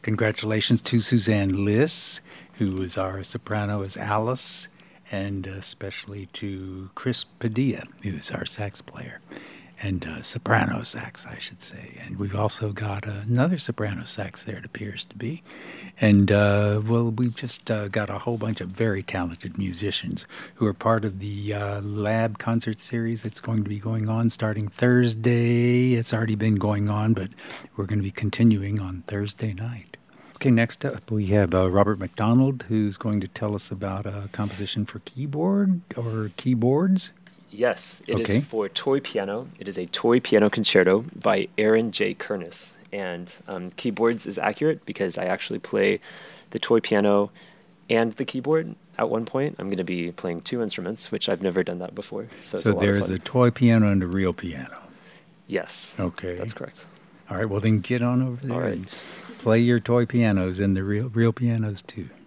Congratulations to Suzanne Liss, who is our soprano as Alice, and especially to Chris Padilla, who's our sax player, and soprano sax, I should say. And we've also got another soprano sax there, it appears to be. And, we've just got a whole bunch of very talented musicians who are part of the lab concert series that's going to be going on starting Thursday. It's already been going on, but we're going to be continuing on Thursday night. Okay, next up we have Robert McDonald, who's going to tell us about a composition for keyboard or keyboards. Yes, it is for toy piano. It is a toy piano concerto by Aaron J. Kernis. And keyboards is accurate because I actually play the toy piano and the keyboard at one point. I'm going to be playing two instruments, which I've never done that before. So it's a lot of there's fun. a toy piano and a real piano. Yes. Okay. That's correct. All right, well then get on over there All right. and play your toy pianos and the real pianos too.